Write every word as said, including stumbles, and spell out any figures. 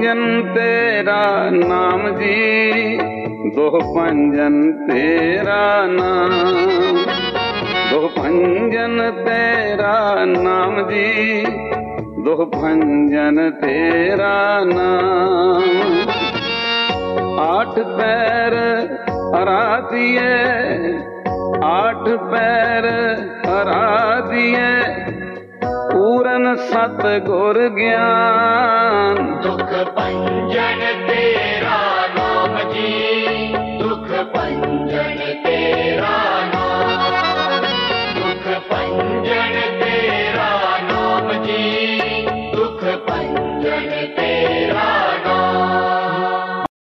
पंजन तेरा नाम जी, दो पंजन तेरा नाम, दो पंजन तेरा नाम जी, दो पंजन तेरा नाम। आठ पैर हरा दिए, आठ पैर हरा दिए, पूरन सतगुर ज्ञान, दुख पंजन तेरा